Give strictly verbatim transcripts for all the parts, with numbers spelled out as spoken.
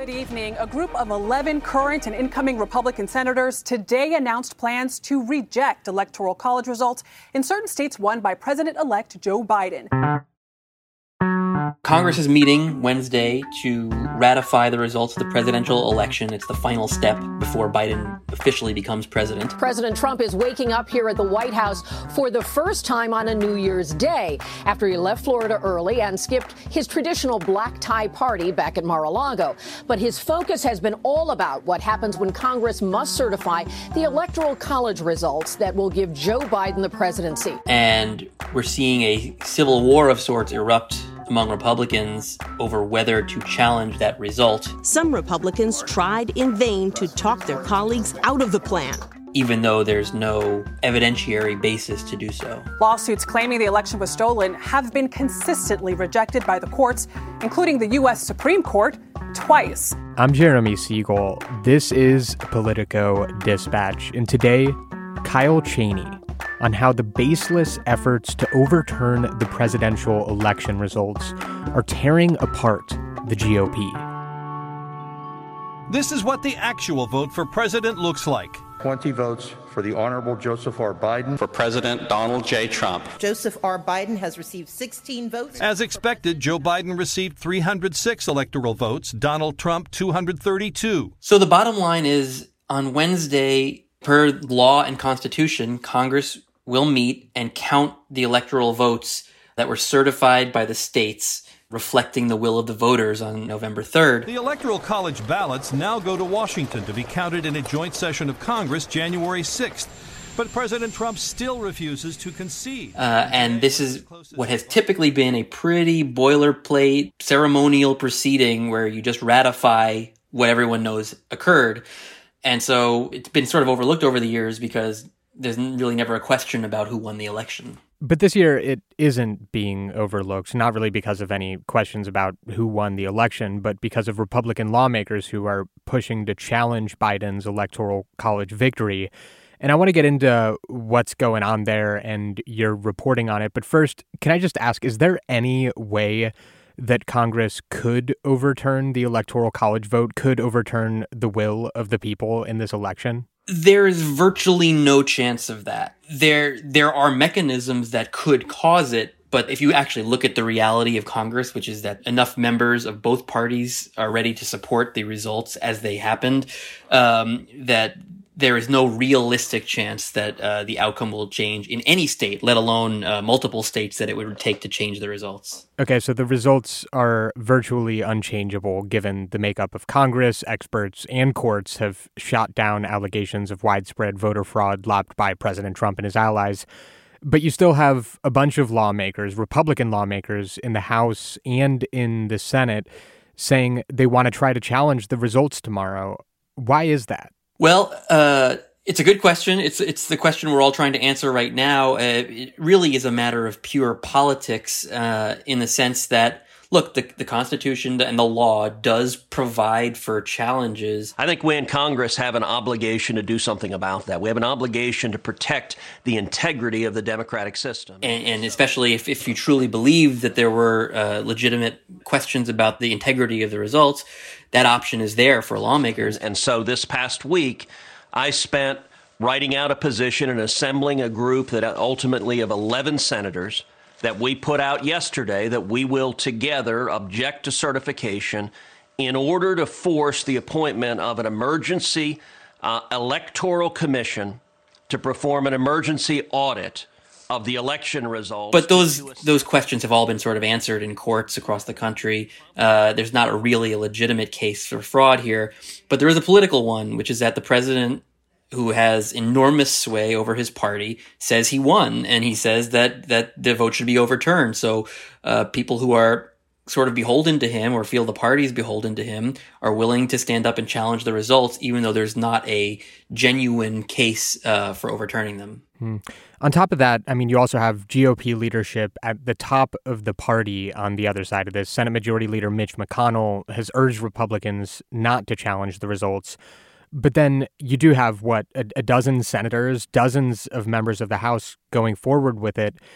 Good evening. A group of eleven current and incoming Republican senators today announced plans to reject Electoral College results in certain states won by President-elect Joe Biden. Congress is meeting Wednesday to ratify the results of the presidential election. It's the final step before Biden officially becomes president. President Trump is waking up here at the White House for the first time on a New Year's Day after he left Florida early and skipped his traditional black tie party back at Mar-a-Lago. But his focus has been all about what happens when Congress must certify the Electoral College results that will give Joe Biden the presidency. And we're seeing a civil war of sorts erupt among Republicans over whether to challenge that result. Some Republicans tried in vain to talk their colleagues out of the plan, even though there's no evidentiary basis to do so. Lawsuits claiming the election was stolen have been consistently rejected by the courts, including the U S Supreme Court, twice. I'm Jeremy Siegel. This is Politico Dispatch, and today, Kyle Cheney on how the baseless efforts to overturn the presidential election results are tearing apart the G O P. This is what the actual vote for president looks like. twenty votes for the Honorable Joseph R. Biden. For President Donald J. Trump. Joseph R. Biden has received sixteen votes. As expected, Joe Biden received three hundred six electoral votes, Donald Trump two hundred thirty-two. So the bottom line is, on Wednesday, per law and Constitution, Congress will meet and count the electoral votes that were certified by the states, reflecting the will of the voters on November third. The Electoral College ballots now go to Washington to be counted in a joint session of Congress January sixth. But President Trump still refuses to concede. Uh, and this is what has typically been a pretty boilerplate ceremonial proceeding where you just ratify what everyone knows occurred. And so it's been sort of overlooked over the years because there's really never a question about who won the election. But this year, it isn't being overlooked, not really because of any questions about who won the election, but because of Republican lawmakers who are pushing to challenge Biden's Electoral College victory. And I want to get into what's going on there and your reporting on it. But first, can I just ask, is there any way that Congress could overturn the Electoral College vote, could overturn the will of the people in this election? There is virtually no chance of that. There, there are mechanisms that could cause it, but if you actually look at the reality of Congress, which is that enough members of both parties are ready to support the results as they happened, um, that there is no realistic chance that uh, the outcome will change in any state, let alone uh, multiple states that it would take to change the results. Okay, so the results are virtually unchangeable given the makeup of Congress. Experts and courts have shot down allegations of widespread voter fraud lobbed by President Trump and his allies. But you still have a bunch of lawmakers, Republican lawmakers in the House and in the Senate, saying they want to try to challenge the results tomorrow. Why is that? Well, uh, it's a good question. It's it's the question we're all trying to answer right now. Uh, it really is a matter of pure politics uh, in the sense that, look, the, the Constitution and the law does provide for challenges. I think we in Congress have an obligation to do something about that. We have an obligation to protect the integrity of the democratic system. And, and especially if, if you truly believe that there were uh, legitimate questions about the integrity of the results, that option is there for lawmakers. And so this past week, I spent writing out a position and assembling a group that ultimately of eleven senators that we put out yesterday that we will together object to certification in order to force the appointment of an emergency uh, electoral commission to perform an emergency audit of the election results. But those those questions have all been sort of answered in courts across the country. Uh, there's not a really a legitimate case for fraud here, but there is a political one, which is that the president, who has enormous sway over his party, says he won, and he says that that the vote should be overturned. So uh, people who are sort of beholden to him or feel the party is beholden to him are willing to stand up and challenge the results, even though there's not a genuine case uh, for overturning them. Hmm. On top of that, I mean, you also have G O P leadership at the top of the party on the other side of this. Senate Majority Leader Mitch McConnell has urged Republicans not to challenge the results. But then you do have, what, a, a dozen senators, dozens of members of the House going forward with it.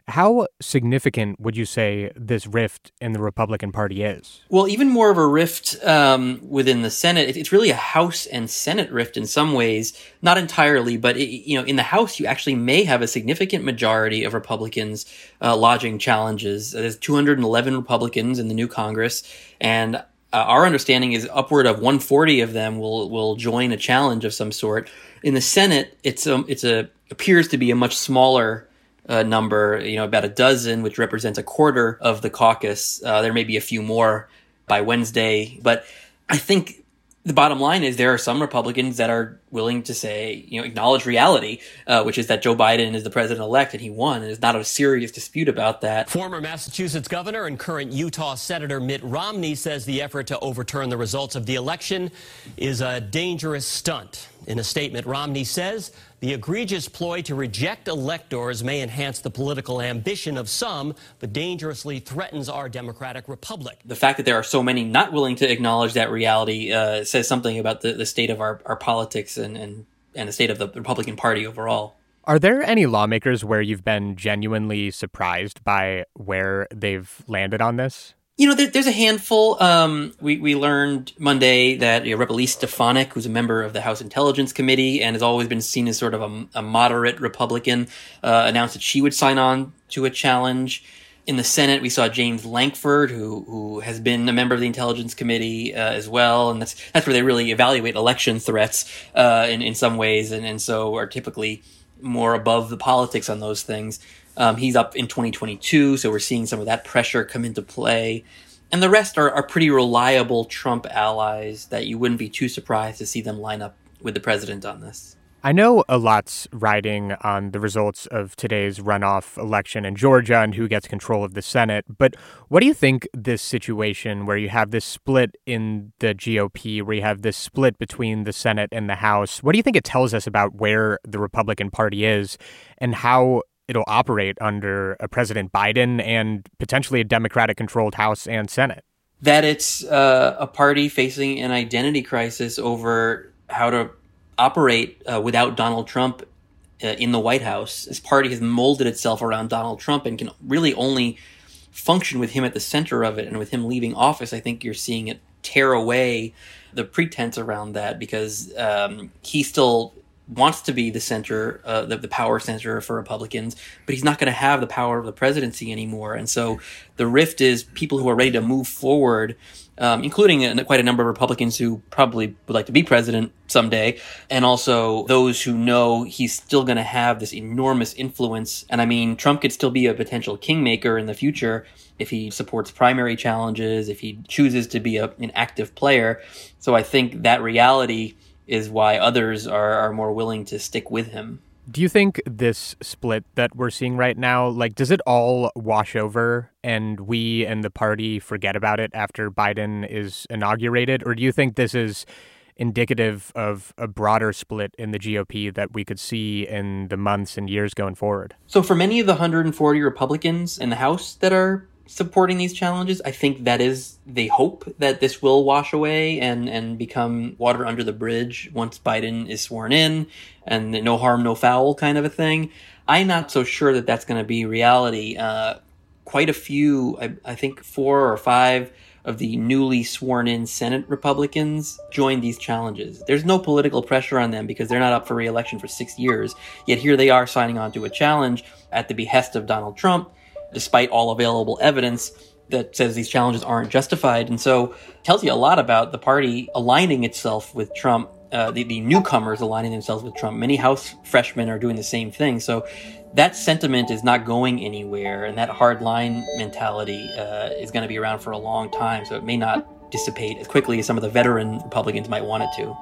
How significant would you say this rift in the Republican Party is? Well, even more of a rift um, within the Senate. It's really a House and Senate rift in some ways, not entirely, but it, you know, in the House, you actually may have a significant majority of Republicans uh, lodging challenges. There's two hundred eleven Republicans in the new Congress, and uh, our understanding is upward of one hundred forty of them will will join a challenge of some sort. In the Senate, it's um, it's a appears to be a much smaller Uh, number, you know, about a dozen, which represents a quarter of the caucus. Uh, there may be a few more by Wednesday, but I think the bottom line is there are some Republicans that are willing to say, you know, acknowledge reality, uh, which is that Joe Biden is the president-elect and he won, and there's not a serious dispute about that. Former Massachusetts governor and current Utah Senator Mitt Romney says the effort to overturn the results of the election is a dangerous stunt. In a statement, Romney says the egregious ploy to reject electors may enhance the political ambition of some, but dangerously threatens our democratic republic. The fact that there are so many not willing to acknowledge that reality uh, says something about the, the state of our, our politics and, and, and the state of the Republican Party overall. Are there any lawmakers where you've been genuinely surprised by where they've landed on this? You know, there, there's a handful. Um, we, we learned Monday that you know, Representative Elise Stefanik, who's a member of the House Intelligence Committee and has always been seen as sort of a, a moderate Republican, uh, announced that she would sign on to a challenge. In the Senate, we saw James Lankford, who who has been a member of the Intelligence Committee uh, as well, and that's that's where they really evaluate election threats uh, in in some ways, and and so are typically more above the politics on those things. Um, he's up in twenty twenty-two, so we're seeing some of that pressure come into play. And the rest are, are pretty reliable Trump allies that you wouldn't be too surprised to see them line up with the president on this. I know a lot's riding on the results of today's runoff election in Georgia and who gets control of the Senate, but what do you think this situation where you have this split in the G O P, where you have this split between the Senate and the House, what do you think it tells us about where the Republican Party is and how it'll operate under a President Biden and potentially a Democratic-controlled House and Senate? That it's uh, a party facing an identity crisis over how to operate uh, without Donald Trump uh, in the White House. This party has molded itself around Donald Trump and can really only function with him at the center of it. And with him leaving office, I think you're seeing it tear away the pretense around that because um, he still wants to be the center, uh, the, the power center for Republicans, but he's not going to have the power of the presidency anymore. And so the rift is people who are ready to move forward, um, including a, quite a number of Republicans who probably would like to be president someday, and also those who know he's still going to have this enormous influence. And I mean, Trump could still be a potential kingmaker in the future if he supports primary challenges, if he chooses to be a, an active player. So I think that reality is why others are, are more willing to stick with him. Do you think this split that we're seeing right now, like, does it all wash over and we and the party forget about it after Biden is inaugurated? Or do you think this is indicative of a broader split in the G O P that we could see in the months and years going forward? So for many of the one hundred forty Republicans in the House that are supporting these challenges, I think that is, they hope that this will wash away and, and become water under the bridge once Biden is sworn in and no harm, no foul kind of a thing. I'm not so sure that that's going to be reality. Uh, quite a few, I, I think four or five of the newly sworn in Senate Republicans joined these challenges. There's no political pressure on them because they're not up for re-election for six years. Yet here they are signing on to a challenge at the behest of Donald Trump, despite all available evidence that says these challenges aren't justified. And so it tells you a lot about the party aligning itself with Trump, uh, the, the newcomers aligning themselves with Trump. Many House freshmen are doing the same thing. So that sentiment is not going anywhere, and that hard line mentality uh, is going to be around for a long time. So it may not dissipate as quickly as some of the veteran Republicans might want it to.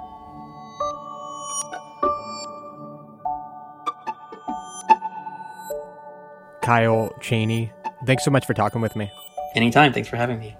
Kyle Cheney, thanks so much for talking with me. Anytime. Thanks for having me.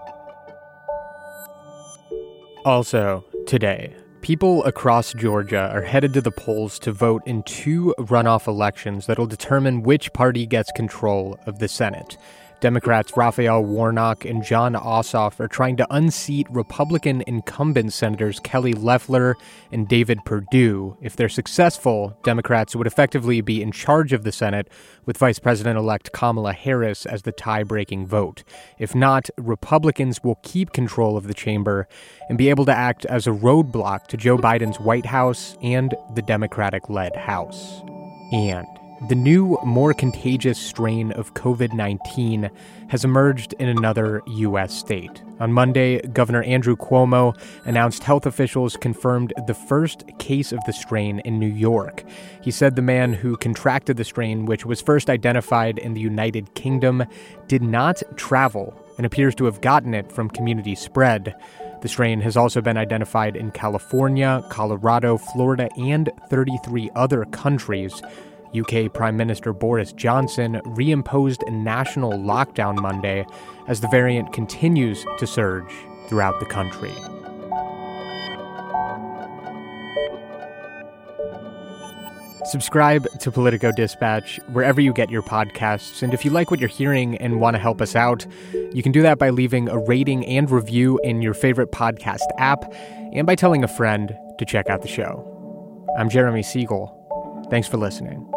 Also, today, people across Georgia are headed to the polls to vote in two runoff elections that'll determine which party gets control of the Senate. Democrats Raphael Warnock and Jon Ossoff are trying to unseat Republican incumbent Senators Kelly Loeffler and David Perdue. If they're successful, Democrats would effectively be in charge of the Senate, with Vice President-elect Kamala Harris as the tie-breaking vote. If not, Republicans will keep control of the chamber and be able to act as a roadblock to Joe Biden's White House and the Democratic-led House. And the new, more contagious strain of covid nineteen has emerged in another U S state. On Monday, Governor Andrew Cuomo announced health officials confirmed the first case of the strain in New York. He said the man who contracted the strain, which was first identified in the United Kingdom, did not travel and appears to have gotten it from community spread. The strain has also been identified in California, Colorado, Florida, and thirty-three other countries. U K Prime Minister Boris Johnson reimposed a national lockdown Monday as the variant continues to surge throughout the country. Subscribe to Politico Dispatch wherever you get your podcasts, and if you like what you're hearing and want to help us out, you can do that by leaving a rating and review in your favorite podcast app and by telling a friend to check out the show. I'm Jeremy Siegel. Thanks for listening.